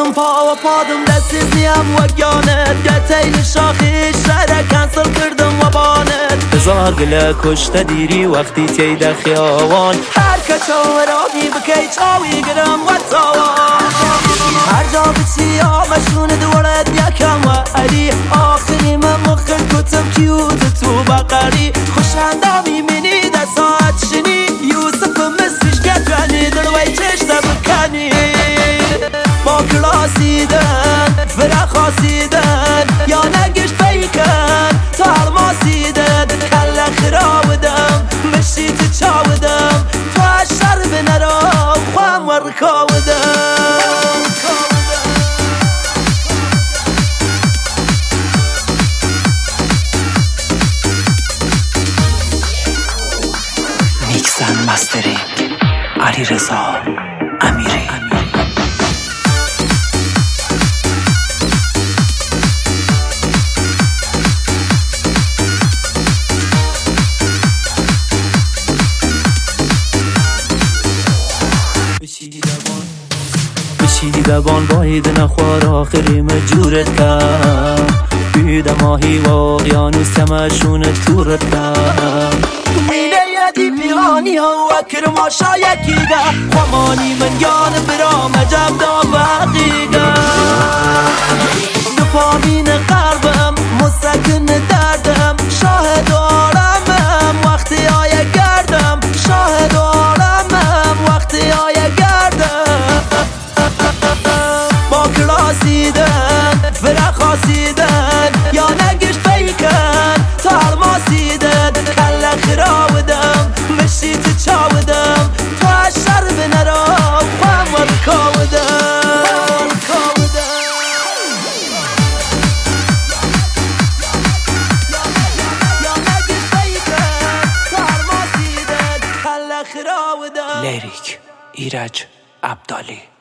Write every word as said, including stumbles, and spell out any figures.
Adım pava padım desizliyem vegyanet Geteyli şahiş rere cancel kırdım vabanet Hezar gله کشته دیری وقتی تیده خیابان هر کچا ورانی بکی چاوی گرم و تاوان هر جا بچی آمشون دورت یکم و علی آخری من مخل کتم کیوت تو بقری خوشندامی منی در ساعت شنی یوسف مصرش گتونی دلوی چشته بکنی با کلاسیدن فرق خاصیدن یا نگش بیکن تا حرماسیدن کل خراودم مشی تو چاودم تو اشتر بنرام خوام ورکاودم میکسن مسترینگ علیرضا امیری بشیدبان باید نخوار آخری مجورت کم بیده ماهی و اقیانوس کمشون تورت کم مینه یدی پیغانی ها و کرما شایکیگه خمانی من یان برام عجب دا بقیگه دپامین قربم مستکن دردم شاهد آرامم وقتی آیه گردم شاهد آرامم وقتی آیه گردم با کلاسیدن فرق خاصیدن یا نگش بیکن تا حرماسیدن کل خراودم مشی تو چاودم تو اشتر بنرام خوام ورکاودم یا نگش بیکن تا حرماسیدن کل خراودم لیریک ایرج عبدالی